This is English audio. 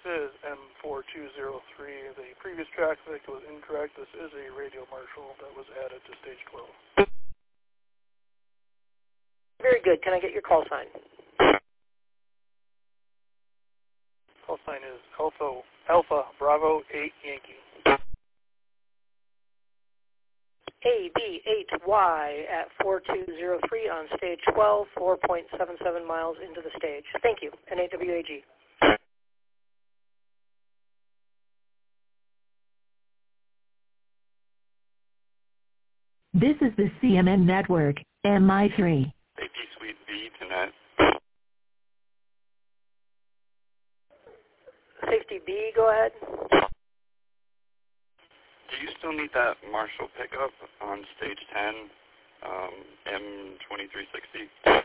is M4203. The previous traffic was incorrect. This is a radio marshal that was added to stage 12. Very good. Can I get your call sign? Call sign is Alpha Bravo 8 Yankee. AB8Y at 4203 on stage 12, 4.77 miles into the stage. Thank you. NAWAG. This is the CMN network, MI3. AP Suite B to net. Safety B, go ahead. Do you still need that Marshall pickup on stage 10, M2360?